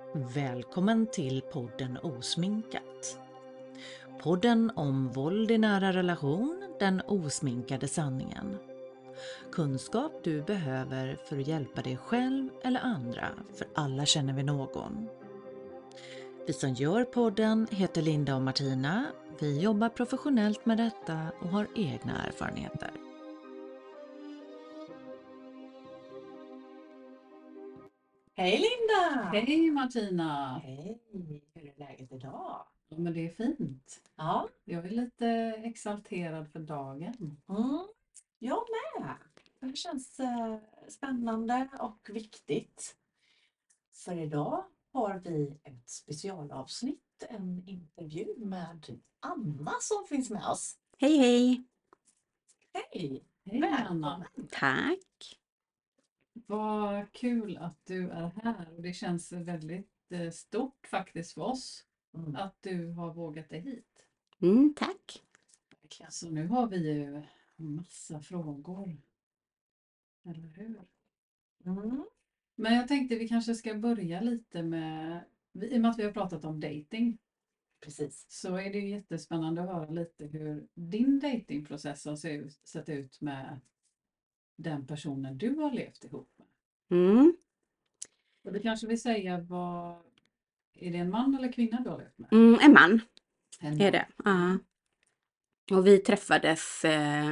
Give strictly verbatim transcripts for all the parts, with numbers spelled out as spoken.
Välkommen till podden Osminkat. Podden om våld i nära relation, den osminkade sanningen. Kunskap du behöver för att hjälpa dig själv eller andra, för alla känner vi någon. Vi som gör podden heter Linda och Martina. Vi jobbar professionellt med detta och har egna erfarenheter. Hej Linda! Hej Martina! Hej! Hur är läget idag? Ja, men det är fint. Ja. Jag är lite exalterad för dagen. Mm, jag med. Det känns eh, spännande och viktigt. För idag har vi ett specialavsnitt, en intervju med Anna som finns med oss. Hej hej! Hej! Hej Anna! Välkommen! Tack! Vad kul att du är här och det känns väldigt eh, stort faktiskt för oss Mm, att du har vågat dig hit. Mm, tack! verkligen. Så nu har vi ju massa frågor. Eller hur? Mm, Men jag tänkte vi kanske ska börja lite med, i och med att vi har pratat om dating, precis. så är det ju jättespännande att höra lite hur din datingprocess har se ut- sett ut med den personen du har levt ihop med. Mm, Och du kanske vill säga vad, är det en man eller kvinna du har levt med? mm, en man En är man. det. Ja. Och vi träffades eh,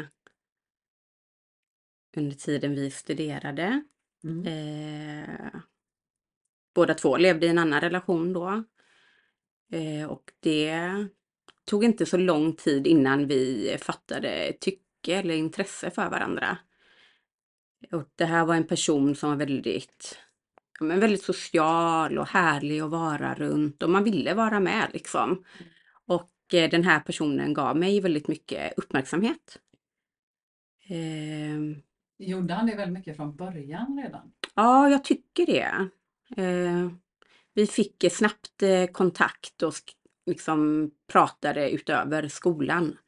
under tiden vi studerade. Mm. Eh, båda två levde i en annan relation då. Eh, och det tog inte så lång tid innan vi fattade tycke eller intresse för varandra. Och det här var en person som var väldigt, ja, men väldigt social och härlig att vara runt och man ville vara med liksom. Och eh, den här personen gav mig väldigt mycket uppmärksamhet. Ehm, Gjorde han det väldigt mycket från början redan? ja, jag tycker det. Eh, vi fick eh, snabbt eh, kontakt och sk- liksom pratade utöver skolan.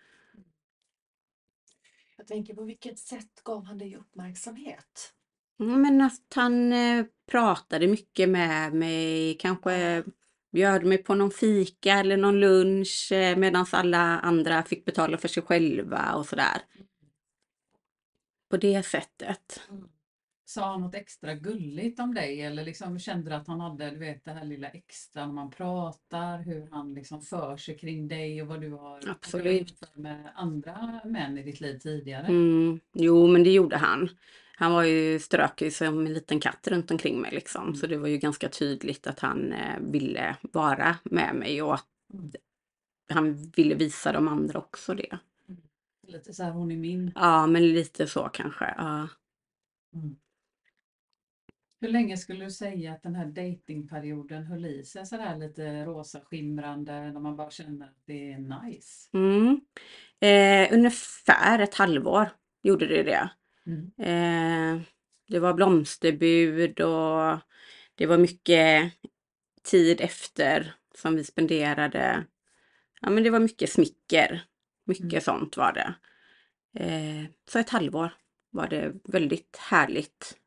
Jag tänker, på vilket sätt gav han dig uppmärksamhet? Mm, Men att han eh, pratade mycket med mig, kanske bjöd mig på någon fika eller någon lunch eh, medan alla andra fick betala för sig själva och sådär. På det sättet. Mm. Sa han något extra gulligt om dig eller liksom kände du att han hade, du vet, det här lilla extra när man pratar, hur han liksom för sig kring dig och vad du har Absolut. gjort med andra män i ditt liv tidigare? Mm, jo, men det gjorde han. Han var ju strökig som en liten katt runt omkring mig liksom. Så det var ju ganska tydligt att han eh, ville vara med mig och att Mm. han ville visa de andra också det. Lite så här, hon är min. Ja, men lite så kanske. Ja. Mm. Hur länge skulle du säga att den här datingperioden höll i sig så där lite rosa skimrande när man bara känner att det är nice? Mm. Eh, ungefär ett halvår gjorde det det. Mm. Eh, det var blomsterbud och det var mycket tid efter som vi spenderade. Ja, men det var mycket smicker. Mycket Mm. sånt var det. Eh, så ett halvår var det väldigt härligt.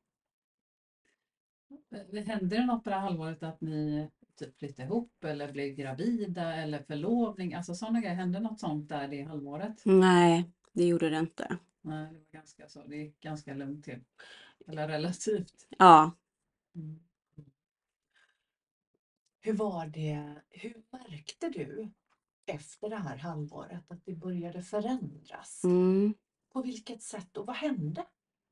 Eh, Hände det något på det här halvåret att ni typ flyttade ihop eller blev gravida eller förlovning? Alltså sådana grejer. Hände något sånt där det halvåret? Nej, det gjorde det inte. Nej, det var ganska så. Det gick ganska lugnt till. Eller relativt. Ja, Mm. Hur var det, hur märkte du efter det här halvåret att det började förändras? mm. På vilket sätt och vad hände?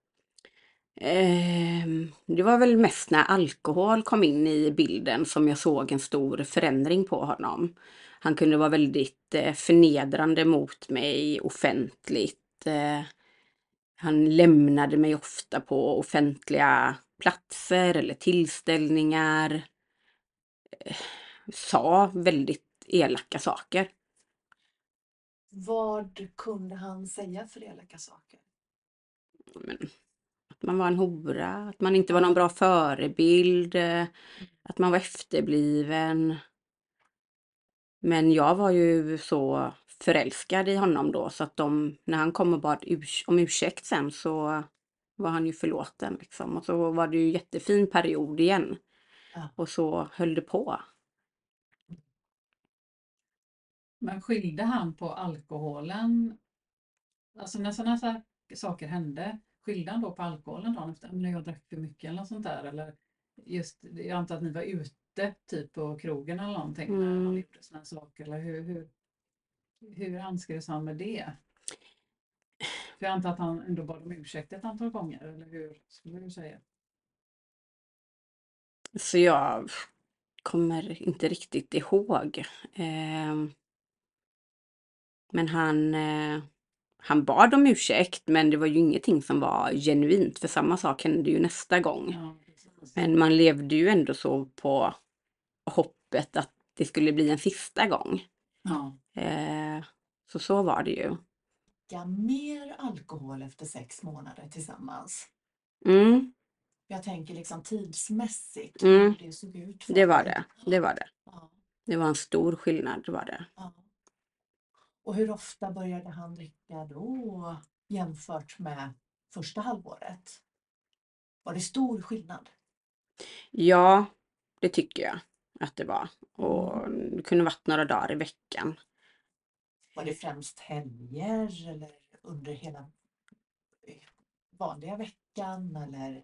Ehm, det var väl mest när alkohol kom in i bilden som jag såg en stor förändring på honom. Han kunde vara väldigt eh, förnedrande mot mig offentligt. Eh, han lämnade mig ofta på offentliga platser eller tillställningar. Eh, sa väldigt elaka saker. Vad kunde han säga för elaka saker? Men, att man var en hora, att man inte var någon bra förebild, eh, att man var efterbliven. Men jag var ju så förälskad i honom då så att de, när han kom och bad urs- om ursäkt sen så var han ju förlåten liksom. Och så var det ju jättefin period igen. Ja. Och så höll det på. Men skilde han på alkoholen? Alltså när sådana här saker hände, skilde han då på alkoholen dagen efter? Men jag drack för mycket eller något sånt där? Eller just, jag antar att ni var ute typ på krogen eller någonting när han Mm. gjorde sådana saker. Eller hur, hur, hur hanskades han med det? För jag antar att han ändå bad om ursäkt ett antal gånger. Eller hur skulle du säga? Så jag kommer inte riktigt ihåg. Ehm, men han, eh, han bad om ursäkt, men det var ju ingenting som var genuint, för samma sak hände ju nästa gång. Ja, precis. Men man levde ju ändå så på hoppet att det skulle bli en sista gång. Ja. Eh, så så var det ju. Dricka mer alkohol efter sex månader tillsammans. Mm, Jag tänker liksom tidsmässigt Mm. hur det såg ut för det var dig. det. Det var det. Ja, Det var en stor skillnad, det var det. ja. Och hur ofta började han dricka då jämfört med första halvåret? Var det stor skillnad? Ja, det tycker jag att det var. Och det kunde varit några dagar i veckan. Var det främst helger eller under hela vanliga veckan? Eller?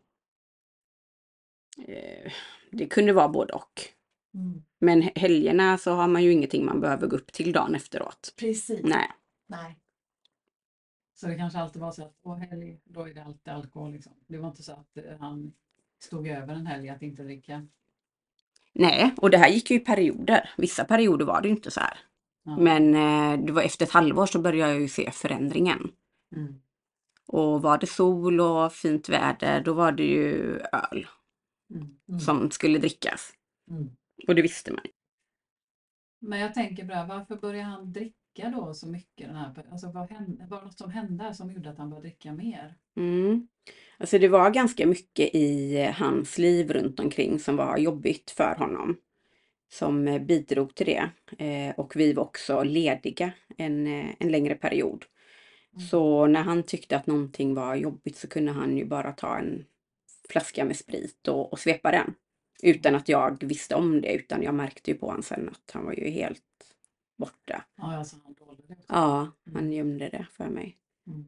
Eh, det kunde vara både och. Mm. Men he- helgerna så har man ju ingenting man behöver gå upp till dagen efteråt. Precis. Nej. Nej. Så det kanske alltid var så att på helg, då är det alltid alkohol liksom. Det var inte så att eh, han stod över en helg att inte dricka. Nej, och det här gick ju i perioder. Vissa perioder var det ju inte så här. Ja. Men eh, det var efter ett halvår så började jag ju se förändringen. Mm. Och var det sol och fint väder, då var det ju öl Mm. Mm. som skulle drickas. Mm. Och det visste man. Men jag tänker bara, varför började han dricka då så mycket? Den här, alltså vad hände, var det något som hände som gjorde att han började dricka mer? Mm. Alltså det var ganska mycket i eh, hans liv runt omkring som var jobbigt för honom. Som eh, bidrog till det. Eh, och vi var också lediga en, eh, en längre period. Mm. Så när han tyckte att någonting var jobbigt så kunde han ju bara ta en flaska med sprit och, och svepa den. Utan att jag visste om det, utan jag märkte ju på honom sen att han var ju helt borta. Ja, alltså han dolde det också. Ja, han gömde det för mig. Mm.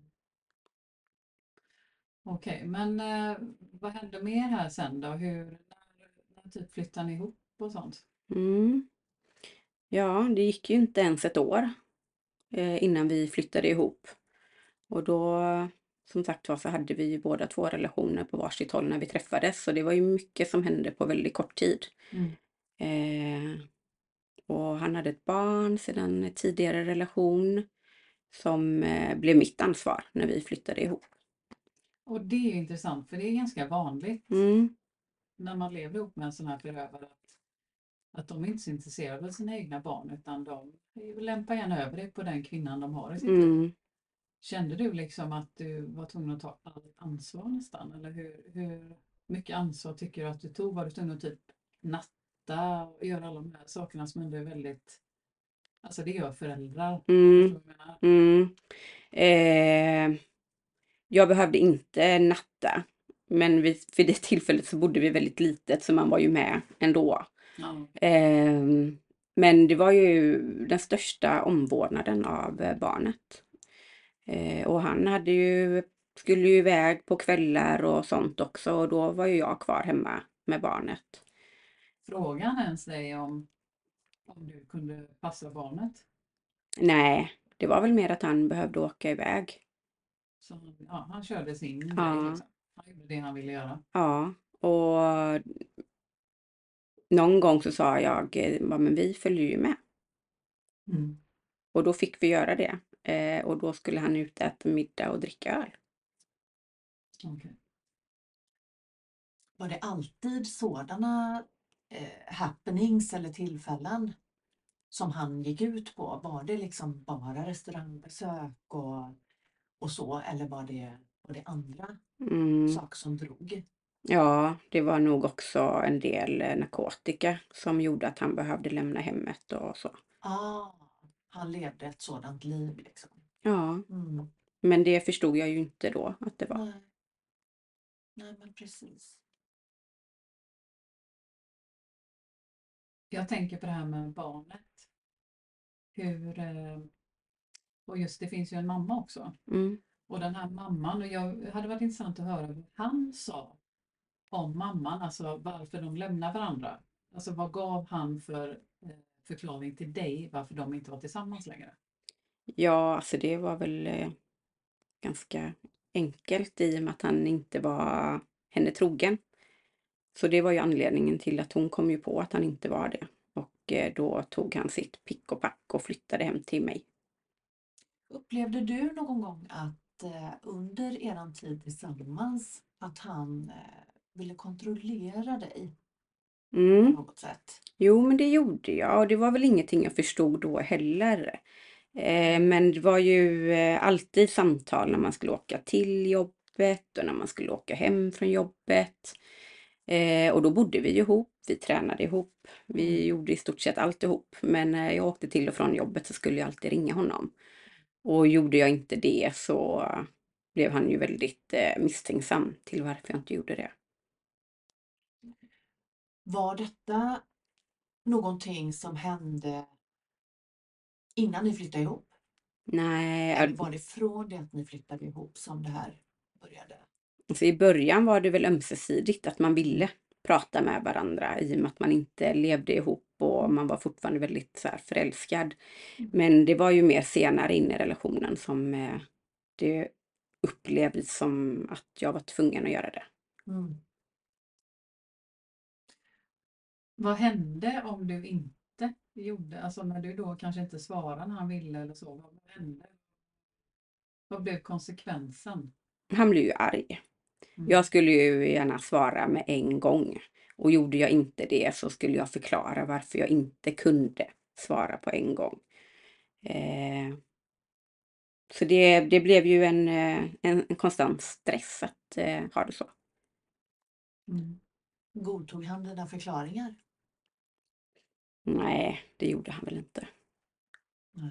Okej, men eh, vad hände mer här sen då? Hur, när, när typ flyttade ni ihop och sånt? Mm. Ja, det gick ju inte ens ett år eh, innan vi flyttade ihop. Och då, som sagt var, så hade vi ju båda två relationer på varsitt håll när vi träffades. Så det var ju mycket som hände på väldigt kort tid. Mm. Eh, och han hade ett barn sedan en tidigare relation som eh, blev mitt ansvar när vi flyttade ihop. Och det är ju intressant för det är ganska vanligt Mm, när man lever ihop med en sån här förövare att, att de inte är så intresserade av sina egna barn utan de lämpar gärna över det på den kvinnan de har i sitt liv. mm. Kände du liksom att du var tvungen att ta allt ansvar nästan? Eller hur, hur mycket ansvar tycker du att du tog? Var du tvungen att typ natta och göra alla de här sakerna som ändå är väldigt... Alltså det gör föräldrar. Mm. Förstår du vad jag menar? Mm. Eh, jag behövde inte natta. Men vid, vid det tillfället så bodde vi väldigt litet så man var ju med ändå. Ja. Eh, men det var ju den största omvårdnaden av eh, barnet. Eh, och han hade ju, skulle ju iväg på kvällar och sånt också och då var ju jag kvar hemma med barnet. Frågan han ens dig om, om du kunde passa barnet? Nej, det var väl mer att han behövde åka iväg. Så han, ja, han körde sin Ja. grej liksom. Han gjorde det han ville göra. Ja, och någon gång så sa jag, eh, ja, men vi följer ju med. Mm. Och då fick vi göra det. Eh, och då skulle han ut äta middag och dricka öl. Okej. Var det alltid sådana eh, happenings eller tillfällen som han gick ut på? Var det liksom bara restaurangbesök och, och så? Eller var det, var det andra Mm. saker som drog? Ja, det var nog också en del eh, narkotika som gjorde att han behövde lämna hemmet och så. Ah, han levde ett sådant liv liksom. Ja, Mm. men det förstod jag ju inte då att det var. Nej. Nej, men precis. Jag tänker på det här med barnet. Hur, eh, och just det finns ju en mamma också. Mm. Och den här mamman, och jag hade varit intressant att höra vad han sa om mamman, alltså varför de lämnar varandra. Alltså vad gav han för eh, förklaring till dig varför de inte var tillsammans längre? Ja, alltså det var väl eh, ganska enkelt i och med att han inte var henne trogen. Så det var ju anledningen till att hon kom ju på att han inte var det. Och eh, då tog han sitt pick och pack och flyttade hem till mig. Upplevde du någon gång att eh, under eran tid tillsammans att han eh, ville kontrollera dig på Mm. något sätt? Jo, men det gjorde jag och det var väl ingenting jag förstod då heller. Eh, men det var ju eh, alltid samtal när man skulle åka till jobbet och när man skulle åka hem från jobbet. Eh, och då bodde vi ju ihop, vi tränade ihop, vi Mm. gjorde i stort sett allt ihop. Men när jag åkte till och från jobbet så skulle jag alltid ringa honom. Och gjorde jag inte det så blev han ju väldigt eh, misstänksam till varför jag inte gjorde det. Var detta någonting som hände innan ni flyttade ihop? Nej, Eller var det från det att ni flyttade ihop som det här började? alltså i början var det väl ömsesidigt att man ville prata med varandra i och med att man inte levde ihop och man var fortfarande väldigt så här förälskad. Men det var ju mer senare in i relationen som eh, det upplevdes som att jag var tvungen att göra det. Mm. Vad hände om du inte gjorde, alltså när du då kanske inte svarade när han ville eller så, vad hände? Vad blev konsekvensen? Han blev ju arg. Mm. Jag skulle ju gärna svara med en gång. Och gjorde jag inte det så skulle jag förklara varför jag inte kunde svara på en gång. Eh, så det, det blev ju en, eh, en, en konstant stress att eh, ha det så. Mm. Godtog han dina förklaringar? Nej, det gjorde han väl inte. Nej.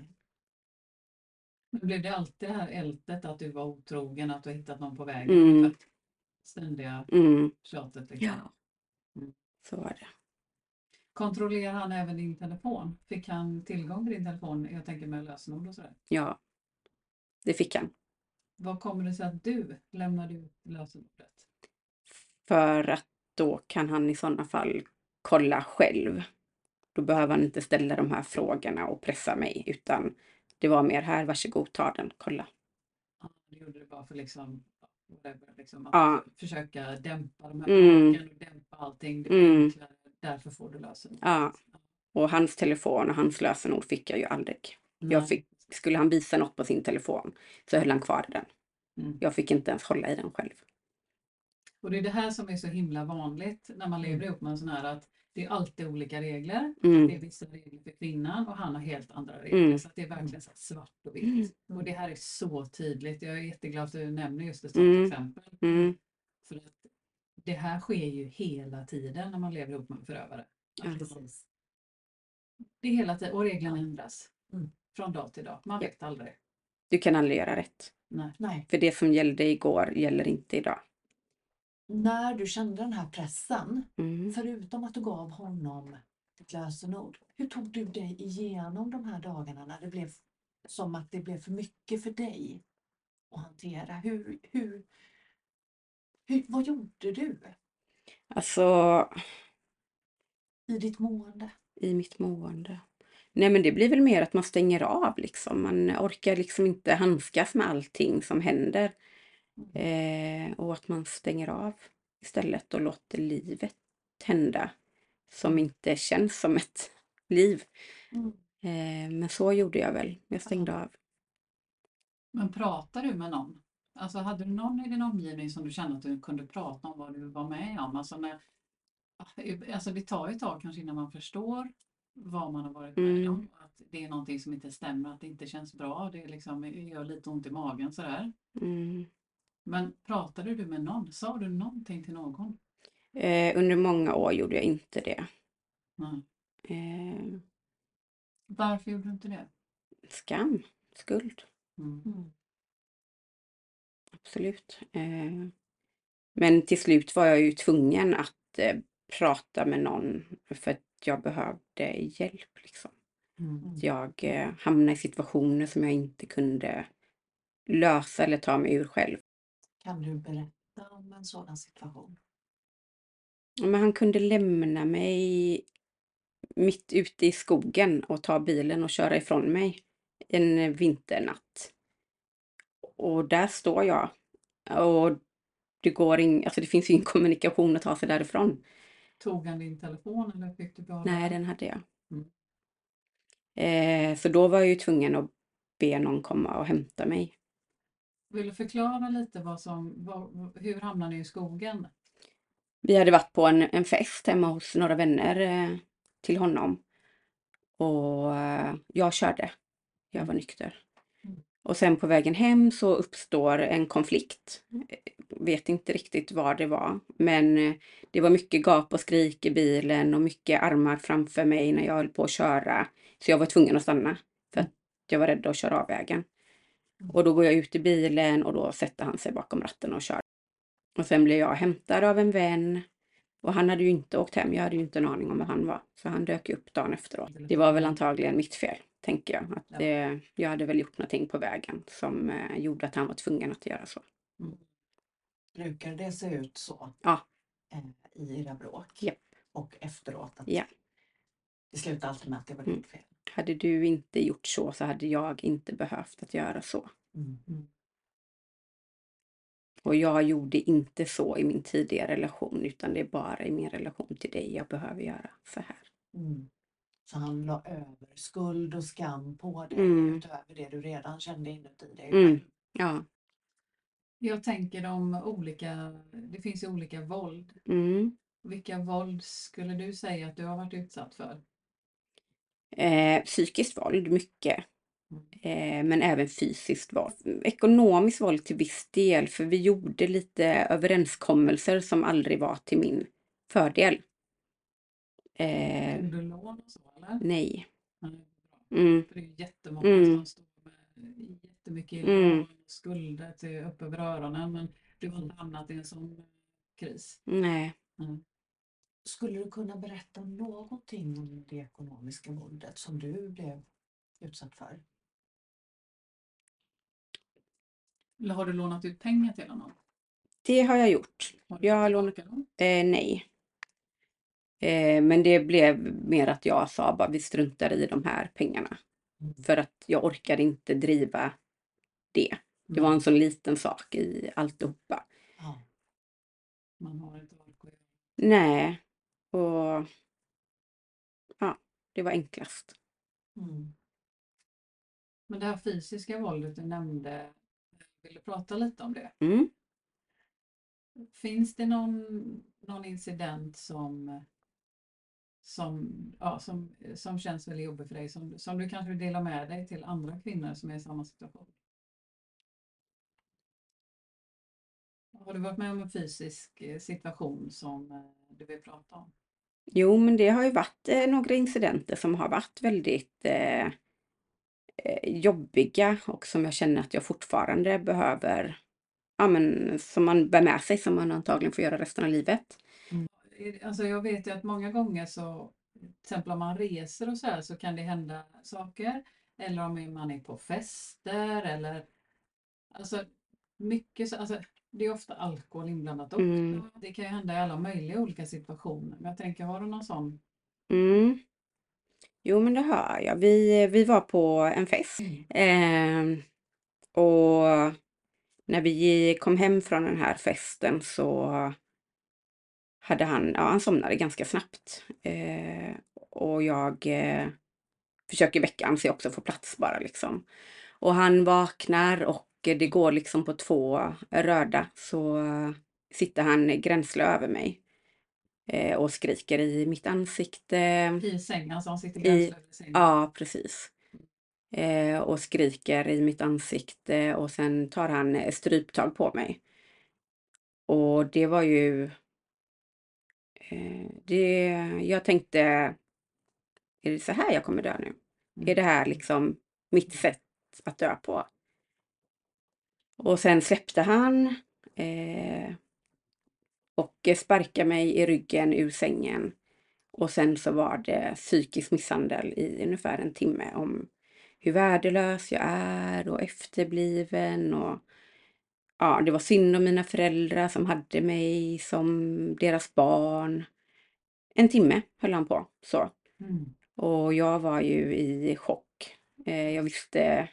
Men blev det alltid det här ältet att du var otrogen, att du hittat någon på vägen? Mm. Ungefär ständiga Mm, tjatet liksom. ja, Mm. så var det. Kontrollerar han även din telefon? Fick han tillgång till din telefon? Jag tänker med lösenord och sådär. Ja, det fick han. Vad kommer det sig att du lämnade ut lösenordet? För att då kan han i sådana fall kolla själv. Då behöver han inte ställa de här frågorna och pressa mig, utan det var mer här, varsågod, ta den, kolla. Ja, du gjorde det bara för liksom, whatever, liksom att Ja. försöka dämpa de här Mm. bråken och dämpa allting. Det blir Mm. enklare. Därför får du lösenord. Ja. Och hans telefon och hans lösenord fick jag ju aldrig. Jag fick, skulle han visa något på sin telefon så höll han kvar den. Mm. Jag fick inte ens hålla i den själv. Och det är det här som är så himla vanligt när man lever Mm. ihop med en sån här, att det är alltid olika regler. Mm. Det är vissa regler för kvinnan och han har helt andra regler. Mm. Så att det är verkligen så här svart och Mm. vitt. Och det här är så tydligt. Jag är jätteglad att du nämner just ett sånt Mm. exempel. Mm. För att det här sker ju hela tiden när man lever ihop med en förövare. Ja. Att precis. Det är hela tiden, och reglerna ändras. Mm. Från dag till dag. Man Ja. vet aldrig. Du kan aldrig göra rätt. Nej. Nej. För det som gällde igår gäller inte idag. När du kände den här pressen, Mm. förutom att du gav honom ett lösenord, hur tog du dig igenom de här dagarna när det blev som att det blev för mycket för dig att hantera? Hur, hur, hur, vad gjorde du Alltså, i ditt mående? i mitt mående. Nej, men det blir väl mer att man stänger av liksom. Man orkar liksom inte handskas med allting som händer. Eh, och att man stänger av istället och låter livet hända. Som inte känns som ett liv. Mm. Eh, men så gjorde jag väl. Jag stängde av. Men pratar du med någon? Alltså hade du någon i din omgivning som du kände att du kunde prata om vad du var med om? Alltså, när, alltså det tar ju ett tag kanske innan man förstår vad man har varit med Mm. om. Att det är någonting som inte stämmer, att det inte känns bra. Det är liksom, det gör lite ont i magen sådär. Mm. Men pratade du med någon? Sa du någonting till någon? Eh, under många år gjorde jag inte det. Nej. Eh, Varför gjorde du inte det? skam, skuld, Mm. Mm. absolut. Eh, men till slut var jag ju tvungen att eh, prata med någon. För jag behövde hjälp liksom. Mm. Att jag eh, hamnade i situationer som jag inte kunde lösa eller ta mig ur själv. Kan du berätta om en sådan situation? Men han kunde lämna mig mitt ute i skogen och ta bilen och köra ifrån mig en vinternatt. Och där står jag. Och det går ing, alltså det finns ju ingen kommunikation att ta sig därifrån. Tog han din telefon eller fick du behålla Nej, den? den hade jag. Mm. Eh, så då var jag ju tvungen att be någon komma och hämta mig. Vill du förklara lite vad som, vad, hur hamnade ni i skogen? Vi hade varit på en, en fest hemma hos några vänner eh, till honom. Och eh, jag körde. Jag var nykter. Mm. Och sen på vägen hem så uppstår en konflikt. Eh, Vet inte riktigt vad det var. Men eh, det var mycket gap och skrik i bilen och mycket armar framför mig när jag höll på att köra. Så jag var tvungen att stanna. För att jag var rädd att köra av vägen. Och då går jag ut i bilen och då sätter han sig bakom ratten och kör. Och sen blev jag hämtad av en vän. Och han hade ju inte åkt hem. Jag hade ju inte en aning om var han var. Så han dök upp dagen efteråt. Det var väl antagligen mitt fel, tänker jag. Att Ja. det, jag hade väl gjort någonting på vägen som eh, gjorde att han var tvungen att göra så. Brukar det se ut så Ja. eh, i era bråk? Japp. Och efteråt? Att Ja. Det slutar alltid med att det var Mm. ditt fel. Hade du inte gjort så så hade jag inte behövt att göra så. Mm. Mm. Och jag gjorde inte så i min tidigare relation utan det är bara i min relation till dig jag behöver göra så här. Mm. Så han la över skuld och skam på dig Mm. utöver det du redan kände inuti dig Mm. själv. Ja. Jag tänker om olika, det finns ju olika våld. Mm. Vilka våld skulle du säga att du har varit utsatt för? Eh, psykiskt våld, mycket. Mm. Eh, men även fysiskt våld. Ekonomiskt våld till viss del, för vi gjorde lite överenskommelser som aldrig var till min fördel. Eh, Tog du lån och så eller? nej. Nej, bra. Mm. För det är ju jättemånga Mm. som står med jättemycket Mm. lån och skulder till upp över öronen, men du har inte hamnat i en sån kris. Nej. Mm. Skulle du kunna berätta någonting om det ekonomiska våldet som du blev utsatt för? Eller har du lånat ut pengar till honom? Det har jag gjort. Har du Jag har fått lånat... tillbaka dem? Eh, nej. Eh, men det blev mer att jag sa bara vi struntar i de här pengarna. Mm. För att jag orkade inte driva det. Det var en sån liten sak i alltihopa. Ja. Man har inte ork att göra. Nej. Och ja, det var enklast. Mm. Men det här fysiska våldet du nämnde, vill du prata lite om det? Mm. Finns det någon, någon incident som, som, ja, som, som känns väldigt jobbig för dig, som, som du kanske vill dela med dig till andra kvinnor som är i samma situation? Har du varit med om en fysisk eh, situation som eh, du vill prata om? Jo, men det har ju varit eh, några incidenter som har varit väldigt eh, eh, jobbiga och som jag känner att jag fortfarande behöver, ja men som man bär med sig som man antagligen får göra resten av livet. Alltså jag vet ju att många gånger så, till exempel om man reser och så här, så kan det hända saker. Eller om man är på fester eller alltså mycket så, alltså det är ofta alkohol inblandat också. Mm. Det kan ju hända i alla möjliga olika situationer. Men jag tänker, har du någon sån? Mm. Jo, men det hör jag. Vi, vi var på en fest. Eh, och när vi kom hem från den här festen så hade han, ja han somnade ganska snabbt. Eh, och jag eh, försöker väcka honom så jag också får plats bara liksom. Och han vaknar och det går liksom på två röda så sitter han gränsle över mig. Eh, och skriker i mitt ansikte. I sängen, alltså han sitter I- gränslös i sängen. Ja, precis. Eh, och skriker i mitt ansikte och sen tar han eh, stryptag på mig. Och det var ju... Eh, det, jag tänkte, är det så här jag kommer dö nu? Mm. Är det här liksom mitt sätt att dö på? Och sen släppte han eh, och sparkade mig i ryggen ur sängen. Och sen så var det psykisk misshandel i ungefär en timme om hur värdelös jag är och efterbliven. Och ja, det var synd om mina föräldrar som hade mig som deras barn. En timme höll han på så. Mm. Och jag var ju i chock. Eh, jag visste,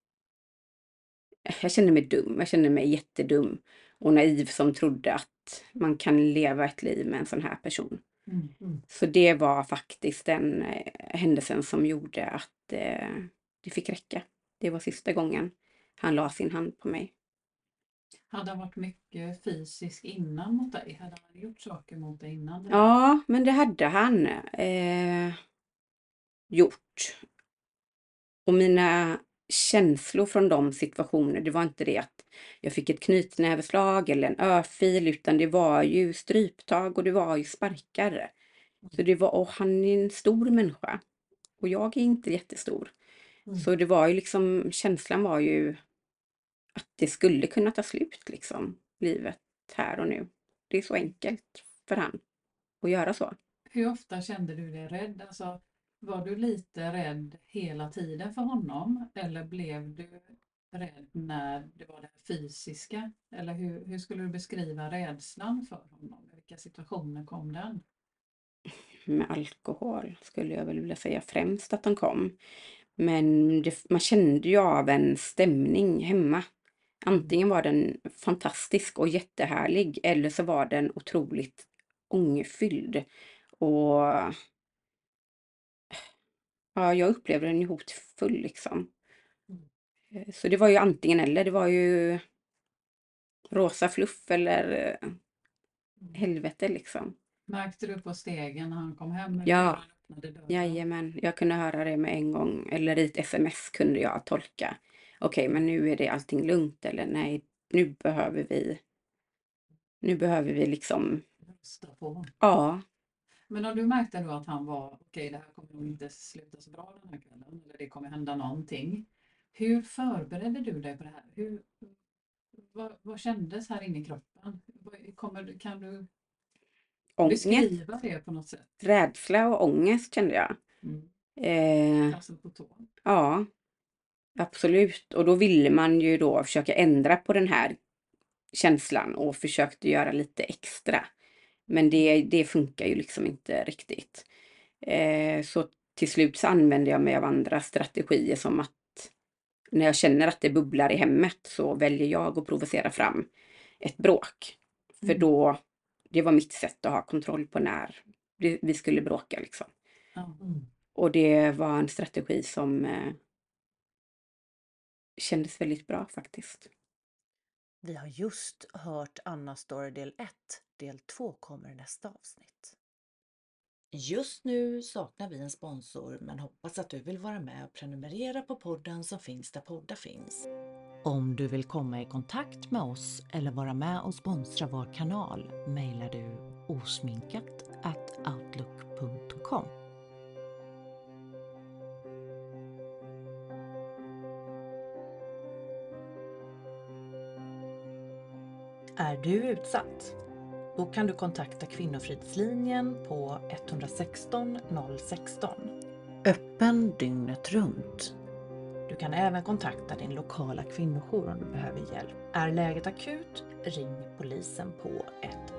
jag kände mig dum. Jag kände mig jättedum och naiv som trodde att man kan leva ett liv med en sån här person. Mm. Mm. Så det var faktiskt den eh, händelsen som gjorde att eh, det fick räcka. Det var sista gången han la sin hand på mig. Hade han varit mycket fysisk innan mot dig? Hade han gjort saker mot dig innan? Ja, men det hade han eh, gjort. Och mina känslor från de situationer, det var inte det att jag fick ett knytnäveslag eller en örfil, utan det var ju stryptag och det var ju sparkar. Så det var, och han är en stor människa och jag är inte jättestor. Mm. Så det var ju liksom, känslan var ju att det skulle kunna ta slut liksom, livet här och nu. Det är så enkelt för han att göra så. Hur ofta kände du dig rädd? Alltså, var du lite rädd hela tiden för honom? Eller blev du rädd när det var det fysiska? Eller hur, hur skulle du beskriva rädslan för honom? I vilka situationer kom den? Med alkohol skulle jag väl vilja säga främst att han kom. Men det, man kände ju av en stämning hemma. Antingen var den fantastisk och jättehärlig eller så var den otroligt ångestfylld. Och ja, jag upplevde den ju hotfull liksom. Eh, Så det var ju antingen eller. Det var ju rosa fluff eller eh, helvete liksom. Märkte du på stegen när han kom hem? Eller Ja. när han öppnade dörren? Jajamän, jag kunde höra det med en gång. Eller i ett sms kunde jag tolka. Okej, men nu är det allting lugnt. Eller nej, nu behöver vi... Nu behöver vi liksom... Rösta på. Ja, Men om du märkte då att han var, okej det här kommer nog inte sluta så bra den här kvällen, eller det kommer hända någonting. Hur förberedde du dig på det här? Hur, vad, vad kändes här inne i kroppen? Vad- Kommer, kan du ångest, beskriva det på något sätt? rädsla och ångest kände jag. Mm. Eh, Alltså på tå. ja, absolut. Och då ville man ju då försöka ändra på den här känslan och försökte göra lite extra. Men det, det funkar ju liksom inte riktigt. Eh, så till slut så använde jag mig av andra strategier som att när jag känner att det bubblar i hemmet så väljer jag att provocera fram ett bråk. För Mm. då, det var mitt sätt att ha kontroll på när vi vi skulle bråka liksom. Ja. Mm. Och det var en strategi som eh, kändes väldigt bra faktiskt. Vi har just hört Anna Story del ett. Del två kommer i nästa avsnitt. Just nu saknar vi en sponsor men hoppas att du vill vara med och prenumerera på podden som finns där poddar finns. Om du vill komma i kontakt med oss eller vara med och sponsra vår kanal mejlar du osminkat at outlook punkt com. Är du utsatt? Då kan du kontakta Kvinnofridslinjen på ett ett sex noll ett sex. Öppen dygnet runt. Du kan även kontakta din lokala kvinnojour om du behöver hjälp. Är läget akut? Ring polisen på ett